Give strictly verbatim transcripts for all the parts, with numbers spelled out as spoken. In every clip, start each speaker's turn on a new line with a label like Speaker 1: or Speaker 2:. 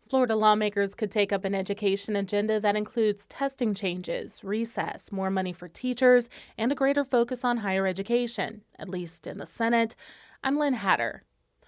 Speaker 1: Florida lawmakers could take up an education agenda that includes testing changes, recess, more money for teachers, and a greater focus on higher education, at least in the Senate. I'm Lynn Hatter.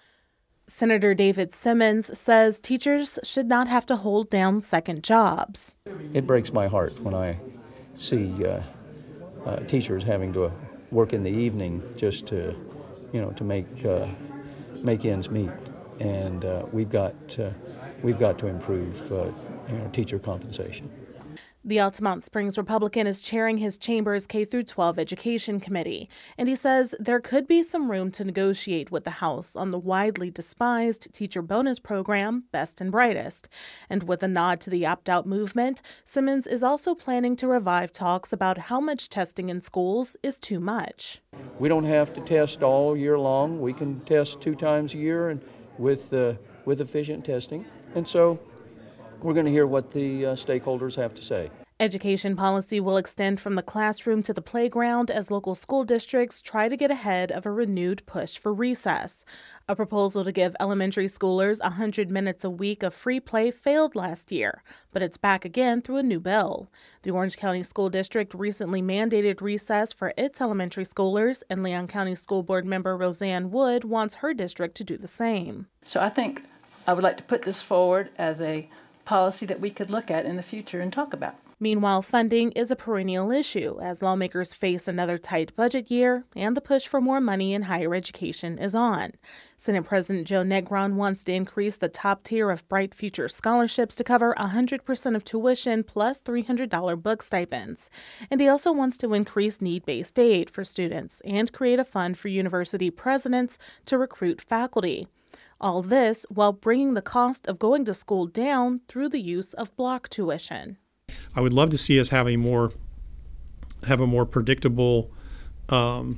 Speaker 1: Senator David Simmons says teachers should not have to hold down second jobs.
Speaker 2: It breaks my heart when I see uh, uh, teachers having to work in the evening just to, you know, to make uh, make ends meet, and uh, we've got uh, we've got to improve uh, you know, teacher compensation.
Speaker 1: The Altamont Springs Republican is chairing his chamber's K through twelve Education Committee, and he says there could be some room to negotiate with the House on the widely despised teacher bonus program, Best and Brightest. And with a nod to the opt-out movement, Simmons is also planning to revive talks about how much testing in schools is too much.
Speaker 2: We don't have to test all year long. We can test two times a year and with uh, with efficient testing, and so we're going to hear what the uh, stakeholders have to say.
Speaker 1: Education policy will extend from the classroom to the playground as local school districts try to get ahead of a renewed push for recess. A proposal to give elementary schoolers one hundred minutes a week of free play failed last year, but it's back again through a new bill. The Orange County School District recently mandated recess for its elementary schoolers, and Leon County School Board member Roseanne Wood wants her district to do the same.
Speaker 3: So I think I would like to put this forward as a policy that we could look at in the future and talk about.
Speaker 1: Meanwhile, funding is a perennial issue as lawmakers face another tight budget year, and the push for more money in higher education is on. Senate President Joe Negron wants to increase the top tier of Bright Future scholarships to cover one hundred percent of tuition plus three hundred dollars book stipends. And he also wants to increase need-based aid for students and create a fund for university presidents to recruit faculty. All this while bringing the cost of going to school down through the use of block tuition.
Speaker 4: I would love to see us have a more have a more predictable um,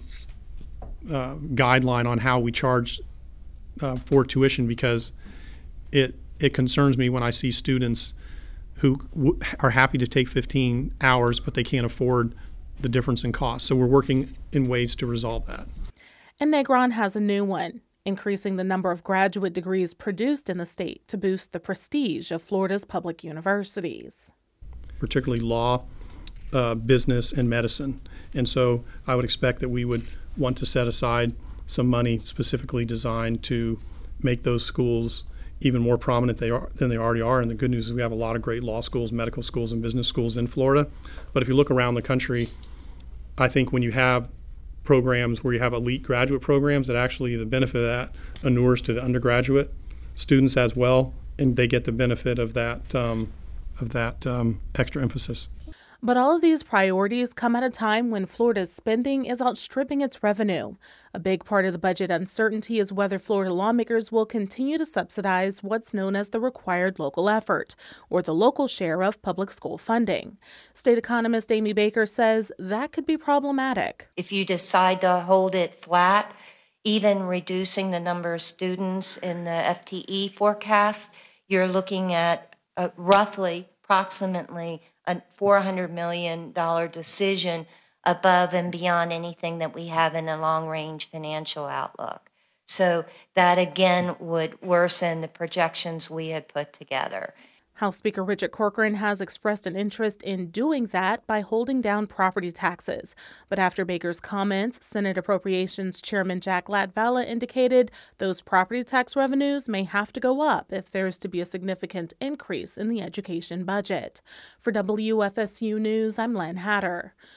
Speaker 4: uh, guideline on how we charge uh, for tuition, because it it concerns me when I see students who w- are happy to take fifteen hours, but they can't afford the difference in cost. So we're working in ways to resolve that.
Speaker 1: And Negron has a new one, increasing the number of graduate degrees produced in the state to boost the prestige of Florida's public universities,
Speaker 4: particularly law, uh, business, and medicine. And so I would expect that we would want to set aside some money specifically designed to make those schools even more prominent they are, than they already are. And the good news is we have a lot of great law schools, medical schools, and business schools in Florida. But if you look around the country, I think when you have programs where you have elite graduate programs, that actually the benefit of that inures to the undergraduate students as well, and they get the benefit of that um, of that um, extra emphasis.
Speaker 1: But all of these priorities come at a time when Florida's spending is outstripping its revenue. A big part of the budget uncertainty is whether Florida lawmakers will continue to subsidize what's known as the required local effort, or the local share of public school funding. State economist Amy Baker says that could be problematic.
Speaker 5: If you decide to hold it flat, even reducing the number of students in the F T E forecast, you're looking at uh, roughly, approximately, a four hundred million dollars decision above and beyond anything that we have in a long-range financial outlook. So that, again, would worsen the projections we had put together.
Speaker 1: House Speaker Richard Corcoran has expressed an interest in doing that by holding down property taxes. But after Baker's comments, Senate Appropriations Chairman Jack Latvala indicated those property tax revenues may have to go up if there is to be a significant increase in the education budget. For W F S U News, I'm Len Hatter.